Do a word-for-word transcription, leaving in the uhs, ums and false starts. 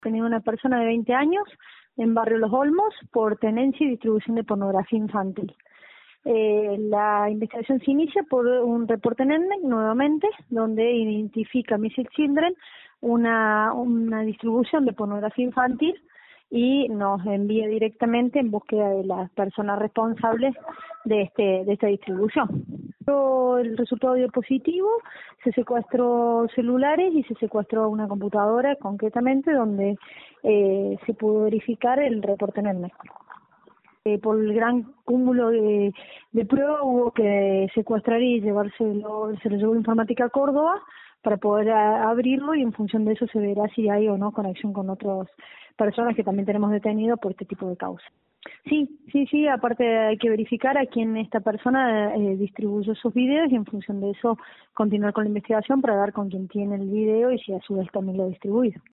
Tenía una persona de veinte años en Barrio Los Olmos por tenencia y distribución de pornografía infantil. Eh, la investigación se inicia por un reporte en ENMEC, nuevamente, donde identifica Missing Children una, una distribución de pornografía infantil y nos envía directamente en búsqueda de las personas responsables de este de esta distribución. El resultado dio positivo, se secuestró celulares y se secuestró una computadora concretamente donde eh, se pudo verificar el reporte en ENMEC. Eh, por el gran cúmulo de, de pruebas hubo que secuestrar y llevárselo, se lo llevó Informática a Córdoba para poder a, abrirlo y en función de eso se verá si hay o no conexión con otras personas que también tenemos detenidos por este tipo de causa. Sí, sí, sí, aparte hay que verificar a quién esta persona eh, distribuyó esos videos y en función de eso continuar con la investigación para dar con quién tiene el video y si a su vez también lo ha distribuido.